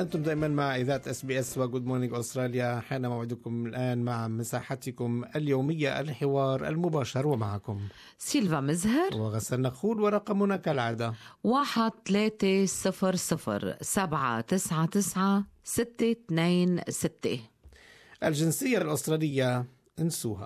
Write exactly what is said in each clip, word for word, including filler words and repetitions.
أنتم دائما مع إذاعة اس بي اس وجود مورنينج أستراليا. حان موعدكم الآن مع مساحتكم اليومية، الحوار المباشر، ومعكم سيلفا مزهر وغسان نخول. ورقمنا كالعادة واحد ثلاثة صفر صفر سبعة تسعة تسعة ستة اثنين ستة. الجنسية الأسترالية انسوها.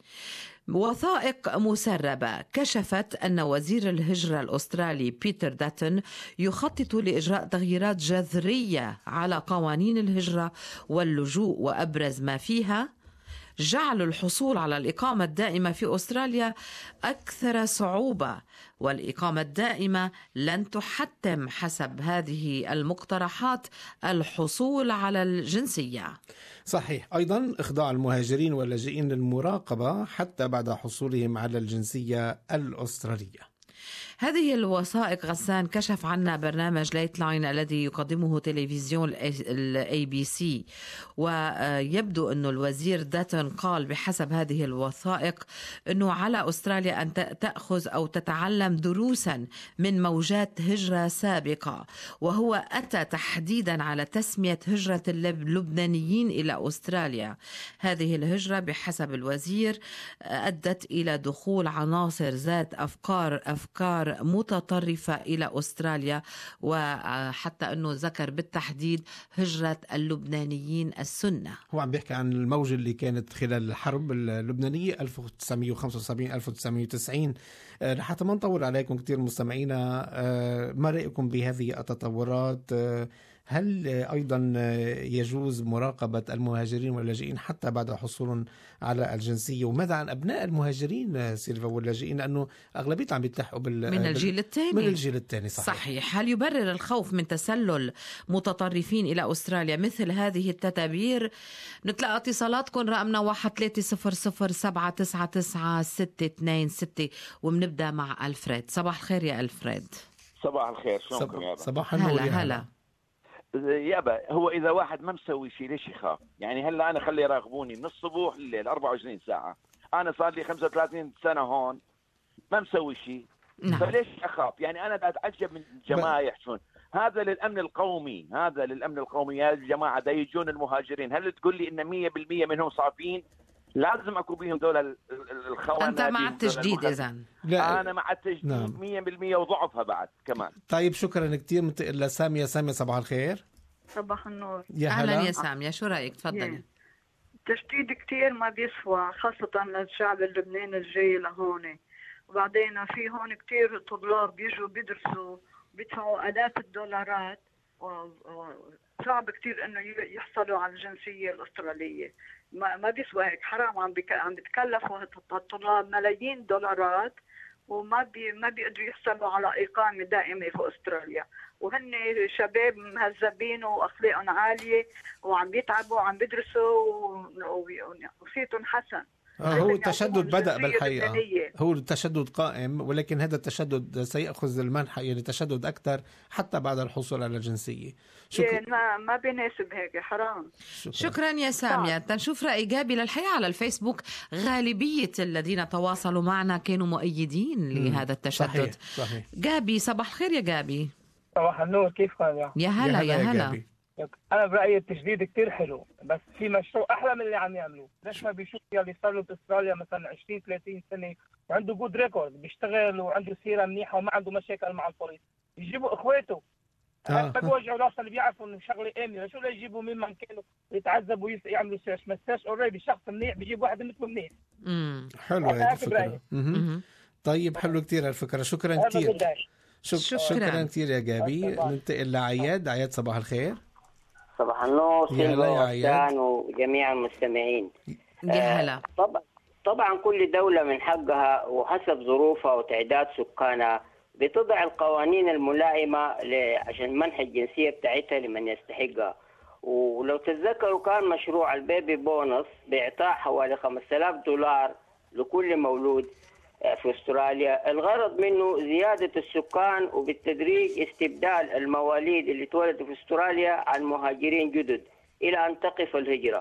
وثائق مسربة كشفت أن وزير الهجرة الأسترالي بيتر داتن يخطط لإجراء تغييرات جذرية على قوانين الهجرة واللجوء، وأبرز ما فيها جعل الحصول على الإقامة الدائمة في أستراليا أكثر صعوبة، والإقامة الدائمة لن تحتم حسب هذه المقترحات الحصول على الجنسية. صحيح. أيضا إخضاع المهاجرين واللاجئين للمراقبة حتى بعد حصولهم على الجنسية الأسترالية. هذه الوثائق غسان كشف عنها برنامج ليت لاين الذي يقدمه تلفزيون الاي بي سي، ويبدو أن الوزير داتن قال بحسب هذه الوثائق أنه على أستراليا أن تأخذ أو تتعلم دروسا من موجات هجرة سابقة، وهو أتى تحديدا على تسمية هجرة اللبنانيين إلى أستراليا. هذه الهجرة بحسب الوزير أدت إلى دخول عناصر ذات أفكار أفكار متطرفة إلى أستراليا، وحتى أنه ذكر بالتحديد هجرة اللبنانيين السنة. هو عم بيحكي عن الموجة اللي كانت خلال الحرب اللبنانية ألف وتسعمية وخمسة وسبعين ألف وتسعمية وتسعين. لحتى ما نطول عليكم كتير مستمعينا، ما رأيكم بهذه التطورات؟ هل أيضا يجوز مراقبة المهاجرين واللاجئين حتى بعد حصولهم على الجنسية؟ وماذا عن أبناء المهاجرين سيلفا واللاجئين، لأنه أغلبية عم بيتلحقوا بال... من الجيل الثاني من الجيل الثاني. صحيح. صحيح. هل يبرر الخوف من تسلل متطرفين إلى أستراليا مثل هذه التدابير؟ نتلقى اتصالاتكم، رقمنا واحد ثلاثة صفر صفر سبعة تسعة تسعة ستة اثنين ستة، وبنبدأ مع ألفريد. صباح الخير يا ألفريد. صباح الخير، شلونكم يابا؟ صباح النور. هلا هلا يابا. هو إذا واحد ما مسوي شيء ليش يخاف؟ يعني هلا أنا خلي يراقبوني من الصبح لليل أربعة وعشرين ساعة، أنا صار لي خمسة وثلاثين سنة هون ما مسوي شيء. نعم. فليش أخاف؟ يعني أنا أتعجب من الجماعة يحشون هذا للأمن القومي، هذا للأمن القومي. يا جماعة دا يجون المهاجرين، هل تقول لي إن مية بالمية منهم صعبين؟ لازم أكو بيهم دول الخونات. أنت مع التجديد إذن؟ لا، أنا مع التجديد. نعم. مية بالمية وضعفها بعد كمان. طيب شكرا كتير. منتقل لسامية. سامية صباح الخير. صباح النور. يا أهلا يا سامية، شو رأيك؟ تفضلي. تجديد كتير ما بيسوى، خاصة للشعب اللبناني الجاي لهون. وبعدين في هون كتير طلاب بيجوا بيدرسوا بيدفعوا آلاف الدولارات، وصعب كتير إنه يحصلوا على الجنسية الأسترالية. ما ما بيسوى هيك، حرام. عم بك... عم بتكلفوا الطلاب ملايين دولارات وما بي ما بيقدروا يحصلوا على إقامة دائمة في أستراليا، وهن شباب مهذبين وأخلاقهم عالية وعم بيتعبوا وعم بيدرسوا وصيتهم حسن. آه هو التشدد بدأ بالحقيقة، هو التشدد قائم، ولكن هذا التشدد سيأخذ المنحى، يعني تشدد أكثر حتى بعد الحصول على الجنسية. شكرا. ما ما بيناسب هيك، حرام. شكرا, شكرا يا سامية. تنشوف رأي جابي للحقيقة على الفيسبوك. غالبية الذين تواصلوا معنا كانوا مؤيدين لهذا التشدد. صحيح. صحيح. جابي صباح الخير يا جابي. صباح النور، كيف يا يا هلا يا هلا. أنا برأيي التجديد كتير حلو، بس في مشروع أحلى من اللي عم يعملوه. ليش ما بيشوف اللي صار له بأستراليا مثلا عشرين ثلاثين سنة وعنده جود ريكورد، بيشتغل وعنده سيرة منيحة وما عنده مشاكل مع البوليس، يجيبوا إخواته. آه. بيوجعوا راسهم اللي بيعرفوا إنه شغلة آمنة. شو لا يجيبوا ممن كانوا يتعذبوا ويعملوا سيرش مساج أوريدي شخص منيح، بيجيب واحد مثله منيح. امم حلو هذه الفكرة. طيب حلو كتير الفكرة. شكرا كتير. شك... شكرا شكرا كتير يا جابي. ننتقل لعياد. عياد صباح الخير. صباح النور سيلفا وجميع المستمعين. يا هلا. طبعا طبعا كل دولة من حقها وحسب ظروفها وتعداد سكانها بتضع القوانين الملائمة عشان منح الجنسية بتاعتها لمن يستحقها. ولو تتذكروا كان مشروع البيبي بونص بإعطاء حوالي خمسة آلاف دولار لكل مولود في أستراليا. الغرض منه زيادة السكان وبالتدريج استبدال المواليد اللي تولدوا في أستراليا عن مهاجرين جدد إلى أن تقف الهجرة.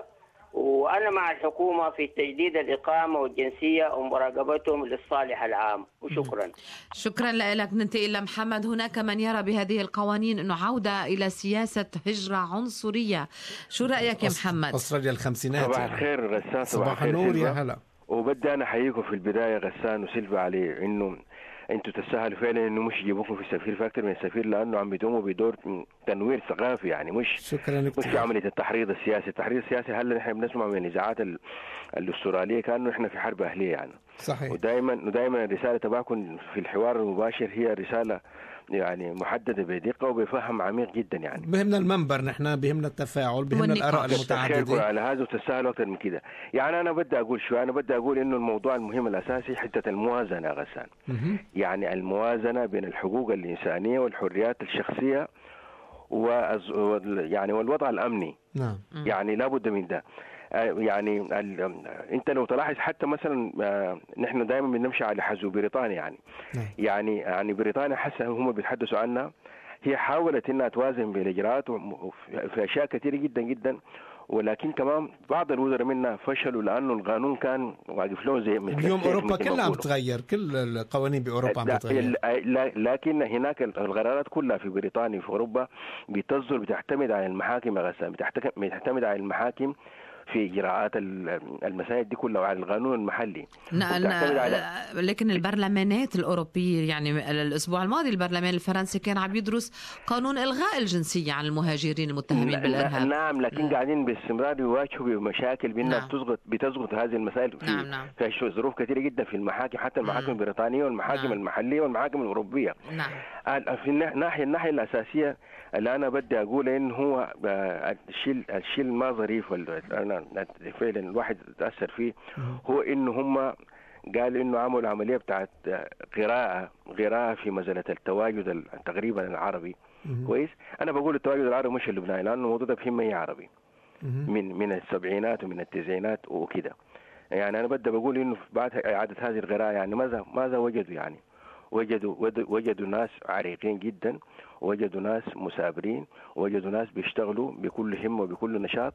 وأنا مع الحكومة في تجديد الإقامة والجنسية ومراقبتهم للصالح العام. وشكرا. شكرا لك. ننتقل لمحمد. هناك من يرى بهذه القوانين أنه عودة إلى سياسة هجرة عنصرية، شو رأيك يا محمد؟ أستراليا الخمسينات. صباح الخير غسان. صباح النور يا هلا. وبدي أنا أحييكم في البداية غسان وسيلفا عليه إنه انتوا تستاهلوا فعلا انه مش يجيبوكم في السفير في اكثر من السفير، لانه عم بيقوموا بدور تنوير ثقافي، يعني مش شكرا مش في عمليه التحريض السياسي. التحريض السياسي هلا نحن بنسمع من الاذاعات الاستراليه كانه احنا في حرب اهليه يعني. صحيح. ودائما ودائما الرساله تبعكم في الحوار المباشر هي رساله يعني محدده بدقه وبفهم عميق جدا. يعني بهمنا المنبر، نحن بهمنا التفاعل، بهمنا الاراء المتعدده على هذا، وتساهلوا اكثر من كده. يعني انا بدي اقول شو، انا بدي اقول انه الموضوع المهم الاساسي حته الموازنه غسان. يعني الموازنه بين الحقوق الانسانيه والحريات الشخصيه و يعني والوضع الامني. نعم. يعني لابد من ده. يعني انت لو تلاحظ حتى مثلا نحن دائما بنمشي على حزو بريطانيا يعني. نعم. يعني يعني بريطانيا حسب هم بيتحدثوا عنها، هي حاولت انها توازن بالاجراءات في اشياء كثيره جدا جدا، ولكن كمان بعض الوزراء منها فشلوا لانه القانون كان واقف لهم زي اليوم اوروبا كلها عم تتغير، كل القوانين باوروبا عم تتغير، لكن هناك القرارات كلها في بريطانيا وفي اوروبا بتصدر بتعتمد على المحاكم غسان، بتعتمد على المحاكم في إجراءات المسائل دي كلها وعلى القانون المحلي. نعم. لكن البرلمانات الأوروبية يعني الأسبوع الماضي البرلمان الفرنسي كان عم يدرس قانون إلغاء الجنسية عن المهاجرين المتهمين بالإرهاب. نعم، لكن م. قاعدين باستمرار يواجهوا بمشاكل بأنها نعم. بتزغط بتزغط هذه المسائل في, نعم نعم. في ظروف كثيرة جدا في المحاكم، حتى المحاكم البريطانية والمحاكم نعم. المحلية والمحاكم الأوروبية. نعم. في الناحية الناحية الأساسية اللي أنا بدي أقول إن هو الشيء الشيء ما ظريف أنا فعلا الواحد تأثر فيه هو إنه هم قال إنه عملوا عملية بتاعت قراءة قراءة في مسألة التواجد تقريبا العربي. كويس. أنا بقول التواجد العربي مش اللبناني، لأنه الموضوع ده فيه مية عربي من من السبعينات ومن التسعينات وكده. يعني أنا بدي بقول إنه بعد إعادة هذه القراءة يعني ماذا ماذا وجدوا يعني وجدوا وجدوا ناس عريقين جدا، وجدوا ناس مثابرين، وجدوا ناس بيشتغلوا بكل همة وبكل نشاط،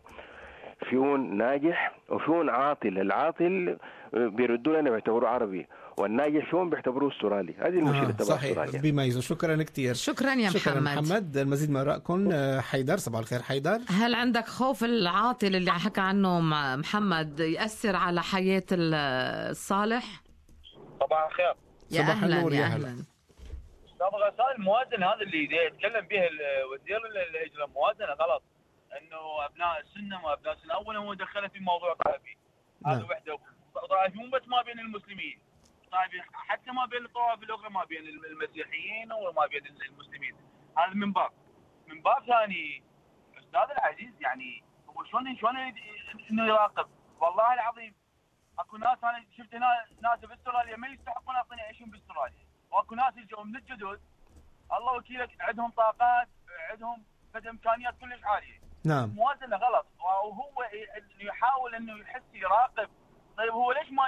فيون ناجح وفيون عاطل. العاطل بيردوا لنا بيعتبروه عربي، والناجح فيهم بيعتبروه استرالي. هذه المشكلة تبع استراليا. صحيح بيميزوا. شكرا كثير. شكرا يا شكرا محمد. محمد. المزيد من آرائكم. حيدر، صباح الخير حيدر. هل عندك خوف العاطل اللي حكى عنه محمد يأثر على حياة الصالح؟ صباح الخير. يا أهلا يا أهلا. طبعا غسان الموازنة هذا اللي يتكلم به الوزير الهجرة موازنة غلط، انه ابناء السنه وابناء السنه اولا هو دخله في موضوع طائفي. هذا وحده طائفي مو بس ما بين المسلمين، طائفي حتى ما بين الطوائف الاخرى، ما بين المسيحيين وما بين المسلمين. هذا من باب من باب ثاني استاذ العزيز، يعني هو شلون شلون انه يراقب؟ والله العظيم اكو ناس انا شفت هنا ناس في استراليا ما يستحقون اصلا يعيشون باستراليا، واكو ناس يجوا من الجدد الله وكيلك عندهم طاقات، عندهم فد امكانيات كلش عاليه. نعم. موازنة غلط، وهو يحاول انه يحس يراقب. طيب هو ليش ما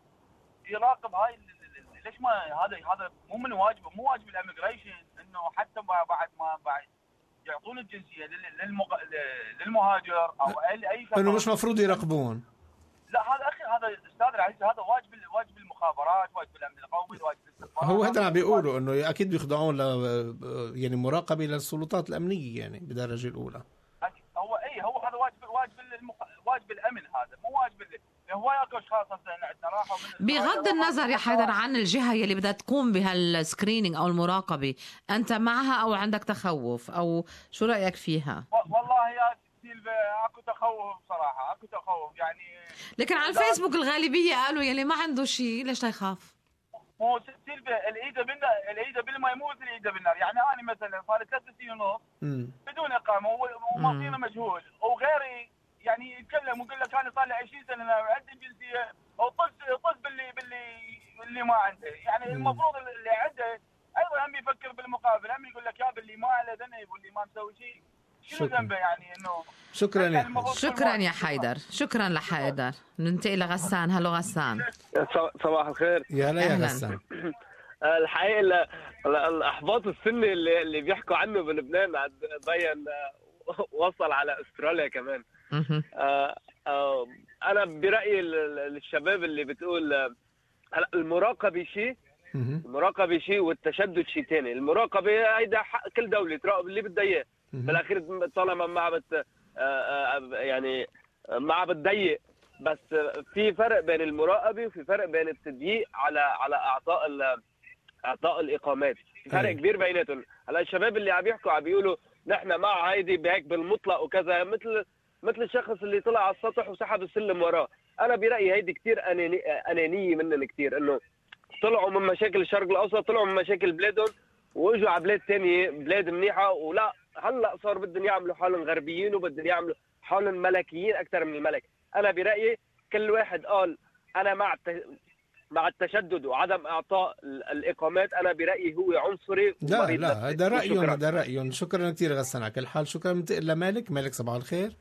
يراقب هاي؟ ليش ما هذا هذا مو من واجبه، مو واجب الاميجريشن انه حتى بعد ما بعد يعطون الجنسيه للمغ... للمهاجر او اي شخص انه مش مفروض يراقبون. لا هذا اخي، هذا استاذ العزيز هذا واجب واجب المخابرات، واجب الامن القومي، واجب الاستخبارات. هو هذا عم بيقولوا انه اكيد بيخضعون ل يعني مراقبه للسلطات الامنيه يعني بالدرجه الاولى. هو اي هو هذا واجب واجب المخ... واجب الامن، هذا مو واجب ال... هو ياكو اشخاص عندنا راحوا من بغض النظر يا حيدر عن الجهه اللي بدها تقوم بهالسكرينينج او المراقبه، انت معها او عندك تخوف او شو رايك فيها؟ والله يا سيلفا اكو تخوف صراحه، اكو تخوف يعني. لكن على الفيسبوك الغالبيه قالوا يلي ما عنده شيء ليش يخاف؟ مو سيلفا الايده بالنار، الايده بالماء مو مثل الايده بالنار. يعني انا مثلا صار لي ثلاث سنين ونص بدون اقامه ومعطينا مجهول، وغيري يعني يتكلم ويقول لك انا صار لي عشرين سنه عندي جنسيه وطز طز باللي باللي اللي ما عنده. يعني مم. المفروض اللي عنده ايضا هم يفكر بالمقابل، هم يقول لك يا باللي ما له ذنب واللي ما مسوي شيء شنو ذنبه. يعني انه شكرا يا شكرا يا حيدر. شكرا لحيدر. ننتقل لغسان. هلو غسان. صباح الخير. يا هلا يا غسان. الحقيقه الاحباط السني اللي اللي بيحكوا عنه بلبنان بين وصل على استراليا كمان. انا برايي الشباب اللي بتقول هلا المراقبه شيء، المراقبه شيء والتشدد شيء ثاني. المراقبه هيدا حق كل دوله تراقب اللي بدها اياه، بالاخير طالما ما بت يعني ما بتضيق. بس في فرق بين المراقبه وفي فرق بين التضييق على على اعطاء اعطاء الاقامات، في فرق كبير بيناتهم. هلا الشباب اللي عم يحكوا عم بيقولوا نحن مع هيدي بهيك بالمطلق وكذا، مثل مثل الشخص اللي طلع على السطح وسحب السلم وراه. انا برايي هيدي كثير أناني... انانيه منهم كثير، انه طلعوا من مشاكل الشرق الاوسط، طلعوا من مشاكل بلادهم واجوا على بلاد ثانيه، بلاد منيحه، ولا هلا صار بدهم يعملوا حالهم غربيين وبدهم يعملوا حالهم ملكيين اكثر من الملك. انا برايي كل واحد قال انا مع الت... مع التشدد وعدم اعطاء الاقامات، انا برايي هو عنصري. لا لا هذا رايهم، هذا رايهم. شكرا كثير غسان على كل حال. شكرا. منتقل لمالك. مالك صباح الخير.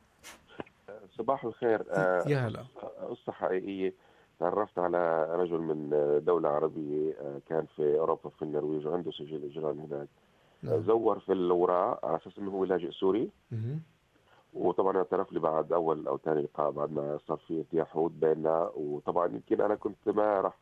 صباح الخير. آه يا هلا. قصة حقيقية. تعرفت على رجل من دولة عربية كان في أوروبا في النرويج وعنده سجل إجرام هناك. نعم. زور في الأوراق على أساس إنه هو لاجئ سوري. مه. وطبعا اعترف لي بعد أول أو ثاني لقاء بعد ما صار في ارتياح حدود بيننا. وطبعا يمكن أنا كنت ما راح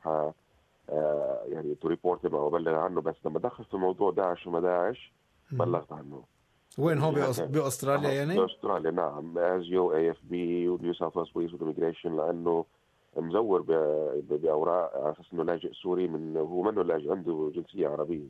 آه يعني تو ريبورت أو أبلغ عنه، بس لما دخل في موضوع داعش وما داعش بلغت عنه. وين هو؟ بأستراليا يعني؟ بأستراليا نعم. أزيو اي اف بي ونيو ساوث ويلز بوليس والإميجريشن، لأنه مزور بأوراق على أساس إنه لاجئ سوري، من هو منه لاجئ، عنده جنسية عربية.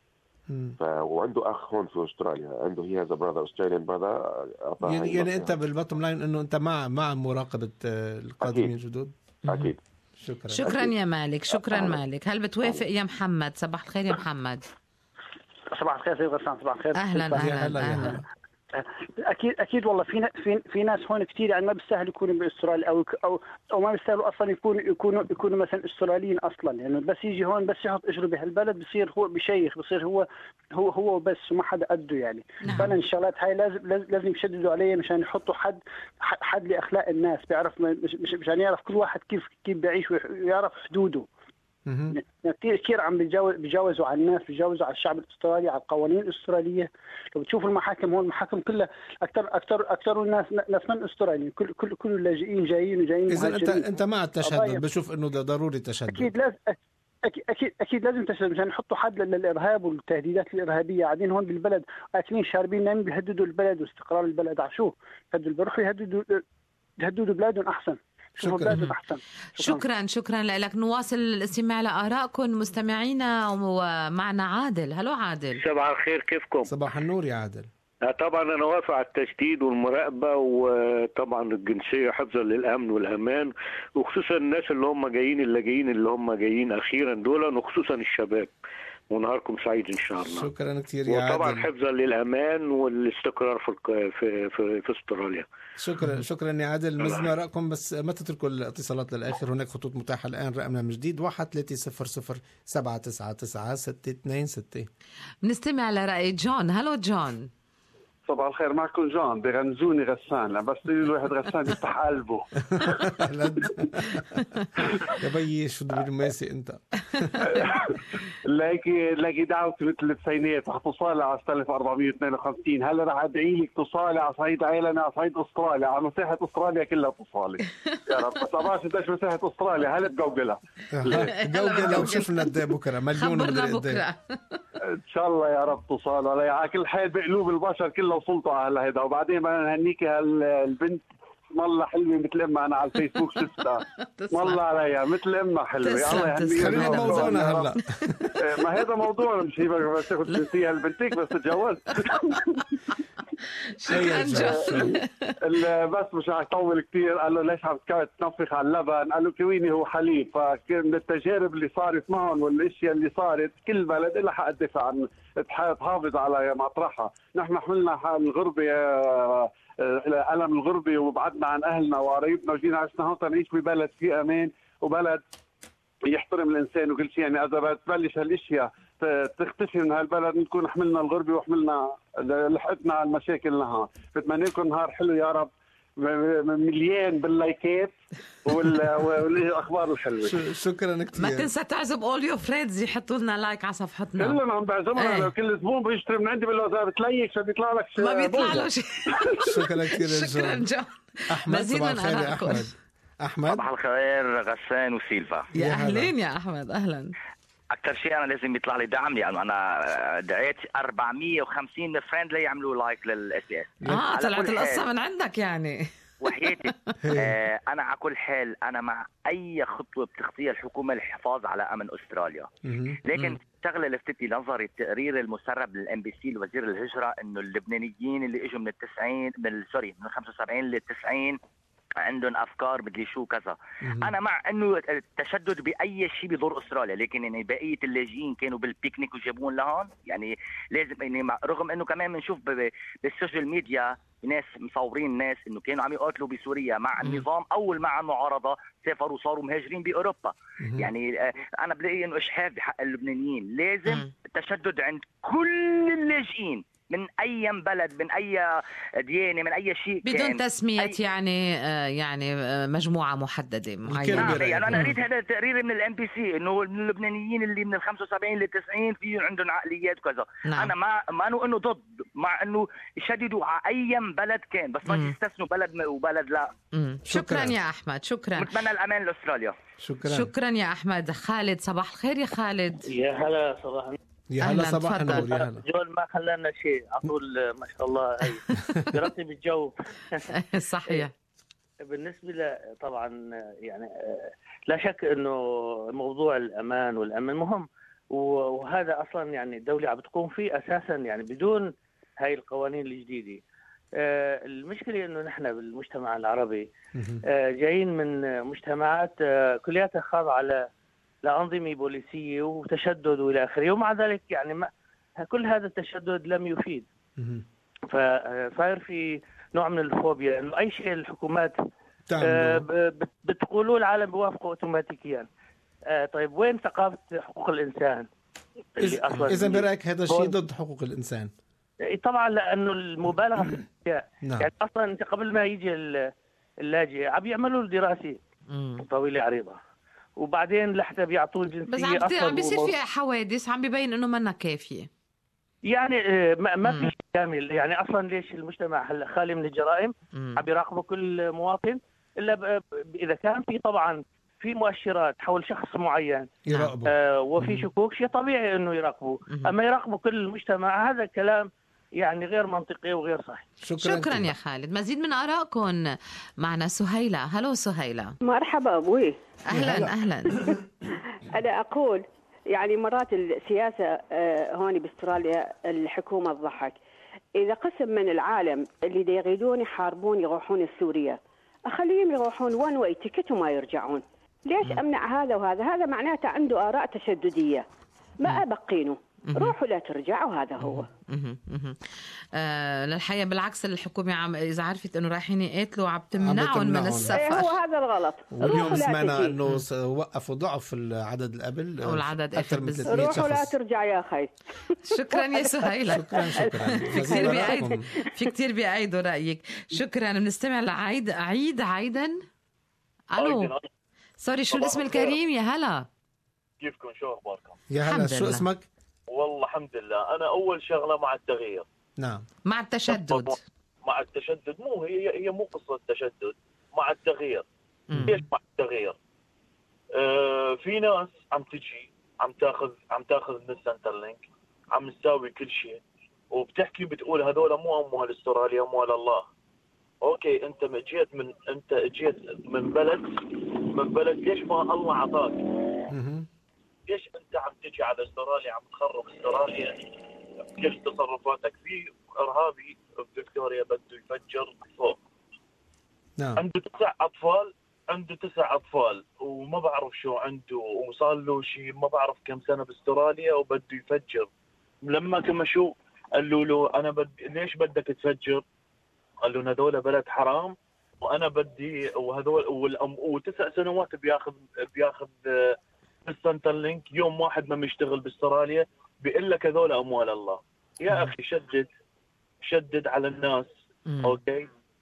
ف وعنده أخ هون في أستراليا، عنده هي هذا براذر أستراليان براذر. يعني يعني أنت بالبطم لاين إنه أنت مع مع مراقبة القادمين الجدد. أكيد. شكرا. شكرا يا مالك. شكرا أه. مالك. هل بتوافق أه. يا محمد؟ صباح الخير يا محمد. صباح الخير سيد غسان. صباح الخير. اهلا اهلا اهلا, أهلا. اكيد اكيد والله في في في ناس هون كثير يعني ما بيستاهلوا يكونوا باستراليا او او او ما بيستاهلوا اصلا يكونوا يكونوا يكونوا مثلا استراليين اصلا، لانه يعني بس يجي هون بس يحط اجره بهالبلد بصير هو بشيخ، بصير هو هو هو بس وما حدا قده يعني. نعم. فانا الشغلات هاي لازم لازم يشددوا عليها مشان يحطوا حد حد لاخلاق الناس، بيعرف مش مشان يعرف كل واحد كيف كيف بيعيش ويعرف حدوده. يعني كثير كثير عم بيجاوزوا على الناس، بيجاوزوا على الشعب الاسترالي، على القوانين الاستراليه. لو بتشوفوا المحاكم هون، المحاكم كلها اكثر اكثر اكثر الناس ناس من استراليين، كل كل كل اللاجئين جايين وجايين. اذا انت انت مع التشدد، بشوف انه ده ضروري تشدد. اكيد لازم اكيد اكيد اكيد لازم تشدد مشان يحطوا حد للارهاب والتهديدات الارهابيه. قاعدين هون بالبلد اكلين شاربين نايمين، بيهددوا البلد واستقرار البلد. عشو هدول بيروحوا يهددوا يهددوا بلادهم احسن. شكرا. شكرا شكرا لك. نواصل الاستماع لآرائكم مستمعينا، ومعنا عادل. هلو عادل. صباح الخير، كيفكم؟ صباح النور يا عادل. طبعا انا وافق على التشديد والمراقبه، وطبعا الجنسيه حفظا للامن والامان، وخصوصا الناس اللي هم جايين اللاجئين اللي هم جايين اخيرا دول، وخصوصا الشباب. ونهاركم سعيد ان شاء الله. شكرا كثير يا عادل. وطبعا حفظا للامان والاستقرار في في في, في استراليا. شكرا شكرا يا عادل. نسمع رايكم، بس ما تتركوا الاتصالات للاخر. هناك خطوط متاحه الان، رقمنا من جديد واحد ثلاثة صفر صفر سبعة تسعة تسعة ستة اثنين ستة. بنستمع لرأي جون. هلو جون. صباح الخير، معكم جون. بغنزوني غسان، بس الواحد غسان يفتح قلبه. يا بيي شو بدي ماسي انت. لاقي لاقي دعوتي مثل التسعينات، رح تصالح على سنة ألف وأربعمية واثنين وخمسين. هلا رح ادعي لك تصالح على صعيد عيلنا، على صعيد استراليا، على مساحه استراليا كلها تصالح يا رب. بس ما قديش مساحه استراليا، هلا بجوجلها جوجلها وشوفنا قد ايه بكره. مليون مدري قد ايه ان شاء الله يا رب تصالح على كل حال بقلوب البشر كلها وصلتوا على هذا. وبعدين بدنا نهنيكي هالبنت، والله حلوه مثل امها. انا على الفيسبوك شفتها، والله عليها مثل امها حلوه. الله يهنيها. خلينا موضوعنا هلا. ما هذا موضوع مش هي بس تاخذ جنسيه البنتك بس تتجوز. شكرا بس مش رح يطول كثير. قال له ليش عم تنفخ على اللبن؟ قال له كويني هو حليب. فمن التجارب اللي صارت معهم والاشياء اللي صارت، كل بلد لها حق تدافع عن تحافظ على مطرحها. نحن حملنا الغربه، ألم الغربة، وبعدنا عن أهلنا وقرايبنا، وجينا عشنا هون نعيش ببلد فيه أمان وبلد يحترم الإنسان وكل شيء. يعني إذا بتبلش هالأشياء تختفي من هالبلد، نكون حملنا الغربة وحملنا لحقتنا على المشاكل لها. بتمنى لكم نهار حلو يا رب. مليان باللايكات والاخبار الحلوه. شكرا كثير. ما تنسى تعزم اول يور فريندز يحطوا لنا لايك على صفحتنا. كلنا عم بعزمهم. ايه. كل زبون بيشتري من عندي بقول له بتلاقيك شو بيطلع لك ما بيطلع له شيء. شكرا كثير. شكرا جون. احمد صباح الخير يا احمد. احمد صباح الخير غسان وسيلفا. يا اهلين يا احمد. اهلا. اكثر شيء انا لازم يطلع لي دعم لانه يعني انا دعيت أربعمية وخمسين فريند ليعملوا لايك للاس اس. اه طلعت القصه من عندك يعني. وحياتي آه انا على كل حال انا مع اي خطوه بتخطيها الحكومه للحفاظ على امن استراليا. لكن شغله لفتت لي نظري التقرير المسرب للام بي سي لوزير الهجره انه اللبنانيين اللي اجوا من التسعين من سوري من خمسة وسبعين للتسعين عندهم افكار بدي شو كذا. انا مع انه التشدد باي شيء بيضر استراليا، لكن يعني بقيه اللاجئين كانوا بالبيكنيك وجابون لهون يعني لازم يعني رغم انه كمان بنشوف بالسوشيال ميديا ناس مصورين ناس انه كانوا عم يقاتلوا بسوريا مع النظام او مع المعارضه سافروا وصاروا مهاجرين باوروبا. يعني انا بلاقي انه اشحاف بحق اللبنانيين. لازم التشدد عند كل اللاجئين من اي بلد من اي ديانه من اي شيء بدون تسميه أي... يعني آه يعني آه مجموعه محدده معينه. يعني انا قريت هذا التقرير من الام بي سي انه اللبنانيين اللي من ال خمسة وسبعين لل تسعين في عندهم عقليات وكذا. نعم. انا ما ما انه انه ضد مع انه يشددوا على اي بلد كان بس ما يستثنوا بلد وبلد لا. شكرا. شكرا يا احمد. شكرا. بتمنى الامان لاستراليا. شكرا. شكرا يا احمد. خالد صباح الخير يا خالد. يا هلا صباح يا هلا صباح النور. يا هلا جون ما خلانا شيء على طول ما شاء الله هي برتب الجو. صحيح. بالنسبه ل طبعا يعني لا شك انه موضوع الامان والامن مهم وهذا اصلا يعني الدوله عم بتقوم فيه اساسا يعني بدون هاي القوانين الجديده. المشكله انه نحن بالمجتمع العربي جايين من مجتمعات كلياتها خاضعه ل لأنظمة بوليسية وتشدد وإلى آخره، ومع ذلك يعني ما كل هذا التشدد لم يفيد. فصاير في نوع من الفوبيا إنه أي شيء الحكومات آه بتقولوا العالم بيوافقوا أوتوماتيكيا. آه طيب وين ثقافة حقوق الإنسان؟ إذا برأيك هذا الشيء ضد حقوق الإنسان؟ طبعا لأنه المبالغة في الأشياء. نعم. يعني أصلا أنت قبل ما يجي اللاجئ عم يعملوا دراسة طويلة عريضة وبعدين لحتى بيعطوه الجنسيه. بس عم عم بيصير في حوادث عم بيبين انه منا كافيه. يعني ما, ما في شيء كامل. يعني اصلا ليش المجتمع هلا خالي من الجرائم عم بيراقبوا كل مواطن الا اذا كان في طبعا في مؤشرات حول شخص معين آه وفي شكوك شيء طبيعي انه يراقبوا. اما يراقبوا كل المجتمع هذا كلام يعني غير منطقي وغير صحيح. شكرا, شكرا يا خالد. مزيد من آرائكم معنا سهيلة. هلو سهيلة. مرحبا أبوي. أهلا أهلا. أنا أقول يعني مرات السياسة هون باستراليا الحكومة تضحك. إذا قسم من العالم اللي يريدون يحاربون يروحون سوريا أخليهم يروحون وان واي تيكت وما يرجعون. ليش أمنع هذا وهذا؟ هذا معناته عنده آراء تشددية ما أبقينه. روحوا لا ترجعوا. هذا هو. آه للحقيقة بالعكس الحكومة عم إذا عرفت إنه رايحين يقاتلوا عم تمنعهم من السفر. ايه هو هذا الغلط. واليوم سمعنا إنه وقفوا ضعف العدد القبل أو العدد أكثر من ثلاثمية شخص. روحوا لا ترجع يا أخي. شكرا يا سهيلة. شكرا شكرا. في كثير بيعيد في كثير بيعيدوا رأيك. شكرا. بنستمع لعيد عيد عيدن. ألو سوري شو الاسم الكريم؟ يا هلا. كيفكم شو أخباركم؟ يا هلا شو اسمك؟ والله الحمد لله. أنا أول شغلة مع التغيير. نعم. مع التشدد. مع التشدد مو هي هي مو قصة تشدد. مع التغيير. ليش مع التغيير؟ آه في ناس عم تجي عم تاخذ عم تاخذ من سنترلينك عم تساوي كل شيء وبتحكي بتقول هذول مو أموال استراليا أموال الله. أوكي أنت جيت من أنت جيت من بلد من بلد ليش ما الله عطاك؟ ليش انت عم تجي على استراليا عم تخرب استراليا؟ كيف تصرفاتك؟ في ارهابي بفيكتوريا بده يفجر فوق. نعم. عنده تسع اطفال عنده تسع اطفال وما بعرف شو عنده وصار له شيء ما بعرف كم سنه باستراليا وبده يفجر. لما كما شو قالوا له انا بدي ليش بدك تفجر؟ قال له هذول بلد حرام وانا بدي وهذول والأم وتسع سنوات بياخذ بياخذ السنترلينك. يوم واحد ما يشتغل باستراليا بيقول لك هذول اموال الله. يا اخي شدد شدد على الناس. مم. اوكي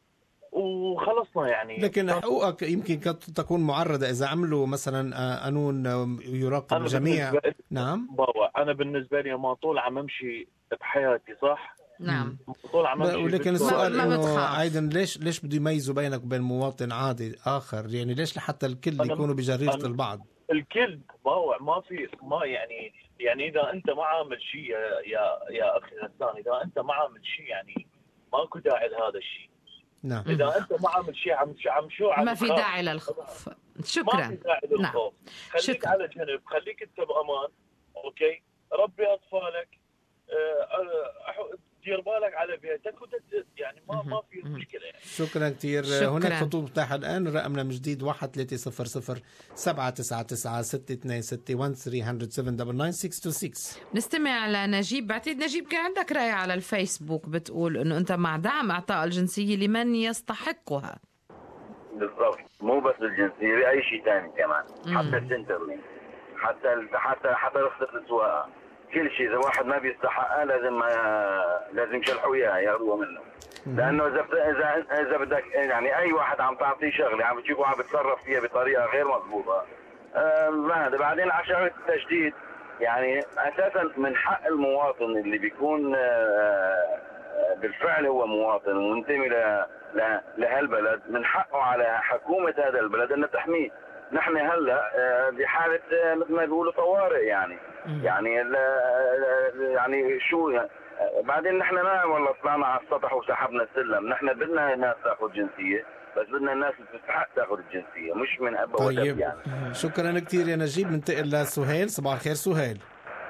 وخلصنا يعني. لكن حقوقك يمكن قد تكون معرضة إذا عملوا مثلا قانون يراقب الجميع. نعم. أنا بالنسبة لي ما طول عم أمشي بحياتي صح. نعم. طول عم أمشي. ولكن السؤال إنه أيضا ليش ليش بده يميزوا بينك وبين مواطن عادي آخر؟ يعني ليش لحتى الكل يكونوا بجريرة البعض؟ الكل ما هو ما في ما يعني يعني إذا أنت ما عامل شيء يا يا, يا أخي غسان، إذا أنت ما عامل شيء يعني ماكو داعي لهذا الشيء. نعم. إذا أنت ما عامل شيء عم عم شو عم ما في داعي للخوف. شكرا. ما في داعي للخوف. نعم. خليك شكرا. على جنب، خليك أنت بأمان. أوكي. ربي أطفالك، أه دير بالك على بيتك وتت يعني ما ما في مشكلة يعني. شكرا كثير. هناك خطوط متاحة الآن، رقمنا من جديد واحد ثلاثة صفر صفر سبعة تسعة تسعة ستة اثنين ستة واحد ثلاثة صفر سبعة تسعة تسعة ستة اثنين ستة. نستمع لنجيب. بعتقد نجيب كان عندك رأي على الفيسبوك بتقول إنه أنت مع دعم إعطاء الجنسية لمن يستحقها. بالضبط، مو بس الجنسية، بأي شيء ثاني كمان. مم. حتى الانترنت، حتى حتى حتى رخصة السواقة، كل شيء. إذا واحد ما بيستحقها لازم لازم يشلحوا إياه ياخذوها منه. لأنه إذا إذا إذا بدك يعني أي واحد عم تعطيه شغلة عم بتشوفه عم بيتصرف فيها بطريقة غير مضبوطة. ما هذا بعدين على شغلة التجديد، يعني أساسا من حق المواطن اللي بيكون بالفعل هو مواطن ومنتمي لهالبلد، من حقه على حكومة هذا البلد أن تحميه. نحن هلا بحالة مثل ما بيقولوا طوارئ يعني. يعني يعني شو يعني بعدين نحن ما والله طلعنا على السطح وسحبنا السلم. نحن بدنا الناس تاخذ جنسية، بس بدنا الناس اللي تستحق تاخذ الجنسية، مش من أب طيب. ودب يعني. شكرا كثير يا نجيب. ننتقل لسهيل. صباح الخير سهيل.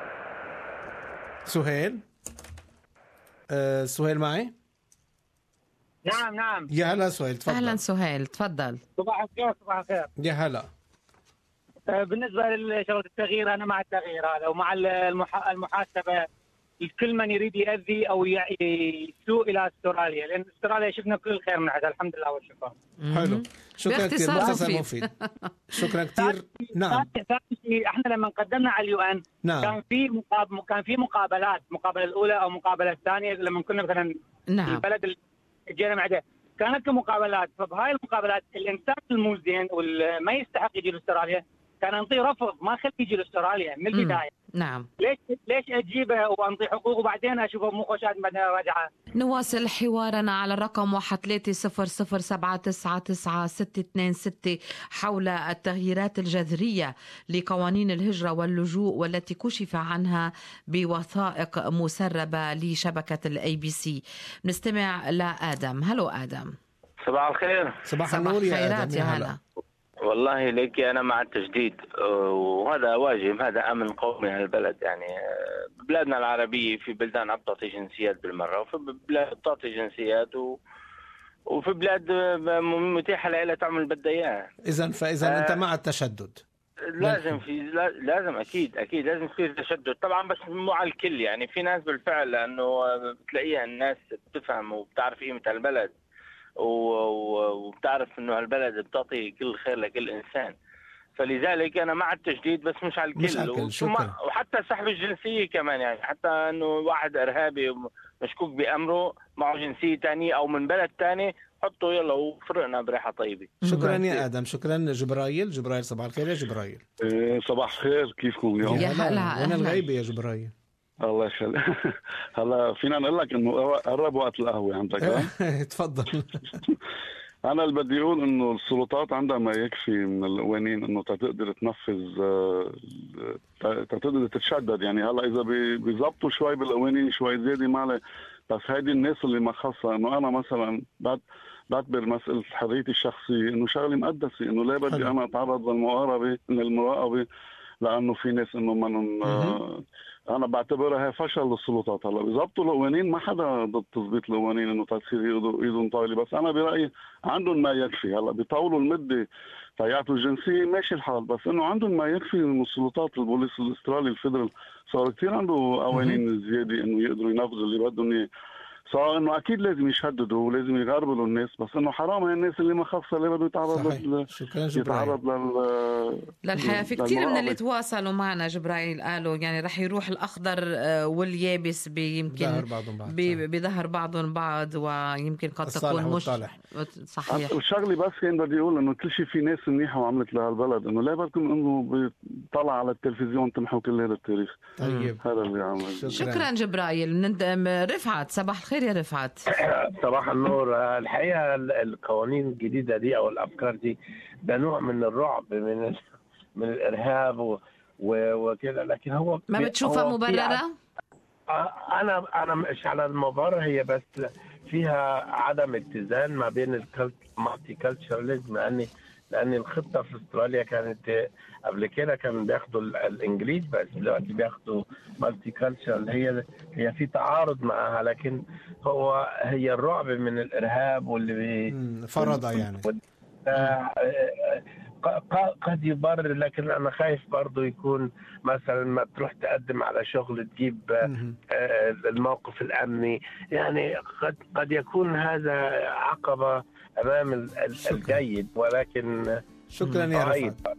سهيل أه سهيل معي؟ نعم نعم. يا هلا سهيل، تفضل. أهلا سهيل، تفضل. صباح الخير. صباح الخير. يا هلا. بالنسبة لشغلة التغيير أنا مع التغيير هذا، ومع المحاسبة لكل من يريد يؤذي أو يسوء إلى أستراليا، لأن أستراليا شفنا كل الخير من عندها الحمد لله والشكر. حلو. شكرا كثير، مختصر مفيد. شكرا كثير. نعم. احنا لما قدمنا على اليو ان نعم. كان في مقاب... كان في مقابلات، المقابلة الأولى أو المقابلة الثانية لما كنا مثلا نعم. البلد اللي جينا معده كانت مقابلات. فبهاي المقابلات الإنسان المو زين وما يستحق يجي لاستراليا كان نعطيه رفض، ما خليه يجي لاستراليا من البدايه. نعم. ليش ليش اجيبه وانطيه حقوق وبعدين اشوفه مو خوشات بعدين ارجعه؟ نواصل حوارنا على الرقم واحد ثلاثة صفر صفر سبعة تسعة تسعة ستة اثنين ستة حول التغييرات الجذرية لقوانين الهجرة واللجوء والتي كشف عنها بوثائق مسربة لشبكة الاي بي سي. نستمع لآدم. هلو آدم. صباح الخير. صباح النور يا آدم. يا هلا. والله لك أنا مع التجديد، وهذا واجب، هذا أمن قومي هالبلد. يعني بلادنا العربية في بلدان عم تعطي جنسيات بالمرة، وفي بلاد تعطي جنسيات و... وفي بلاد متاحة لها تعمل بدها إياها. إذن فإذا آه أنت مع التشدد. لازم في لازم أكيد أكيد لازم يصير تشدد طبعا، بس مو على الكل. يعني في ناس بالفعل لأنه بتلاقيها الناس بتفهم وبتعرف قيمة البلد وبتعرف انه هالبلد بتعطي كل خير لكل انسان، فلذلك انا مع التجديد بس مش على الكل. وحتى سحب الجنسيه كمان، يعني حتى انه واحد ارهابي مشكوك بامره معه جنسيه ثانيه او من بلد ثاني حطه يلا وفرقنا بريحه طيبه. شكرا يا ادم. شكرا. جبرايل. جبرايل صباح الخير يا جبرايل. صباح الخير، كيفكم اليوم؟ يا هلا. وين الغيبه يا جبرايل؟ الله يخليك. هلا فينا نقول لك انه قرب وقت القهوه عندك. تفضل. انا اللي بدي اقول انه السلطات عندها ما يكفي من القوانين انه تقدر تنفذ، تقدر تتشدد. يعني هلا اذا بيزبطوا شوي بالقوانين شوي زياده ما، بس هيدي الناس اللي ما خاصه. انه انا مثلا بعد بعتبر مساله حريتي الشخصيه انه شغله مقدسه، انه لا بدي انا اتعرض للمقاربه للمراقبه، لانه في ناس انه من انا بعتبرها هي فشل للسلطات. هلا بيظبطوا القوانين، ما حدا ضد تظبيط القوانين انه تصير ايدهم طايله، بس انا برايي عندهم ما يكفي. هلا بيطولوا المده تيعطوا الجنسيه ماشي الحال، بس انه عندهم ما يكفي من السلطات. البوليس الاسترالي الفيدرال صار كثير عنده قوانين زياده انه يقدروا ينفذوا اللي بدهم اياه. صار انه اكيد لازم يشددوا ولازم يغربلوا الناس، بس انه حرام هاي الناس اللي ما خاصه اللي بده يتعرض لل يتعرض لل للحياه. في كثير من اللي تواصلوا معنا جبرائيل قالوا يعني رح يروح الاخضر واليابس يمكن بظهر بعضهم بعض، ويمكن قد تكون مش صحيح. الشغله بس كان بدي اقول انه كل شيء في ناس منيحه وعملت لهالبلد، انه لا بالكم انه بيطلع على التلفزيون تمحوا كل هذا التاريخ. طيب هذا اللي عمل. شكرا, شكرا جبرائيل. رفعت، صباح الخير يا رفعت. صباح النور. الحقيقه القوانين الجديده دي او الافكار دي ده نوع من الرعب، من من الارهاب وكده، لكن هو ما بتشوفها مبرره؟ انا انا مش على المبرر، هي بس فيها عدم اتزان ما بين المالتي كالتشراليزم، لان لان الخطه في استراليا كانت قبل كده كانوا بياخدوا الانجليز بس، دلوقتي بياخدوا مالتي كالتشرال. هي هي في تعارض معها، لكن هو هي الرعب من الارهاب واللي فرض يعني قد يبرر، لكن انا خايف برضو يكون مثلا ما تروح تقدم على شغل تجيب الموقف الامني، يعني قد قد يكون هذا عقبة امام الجيد، ولكن شكرا يا رفعت.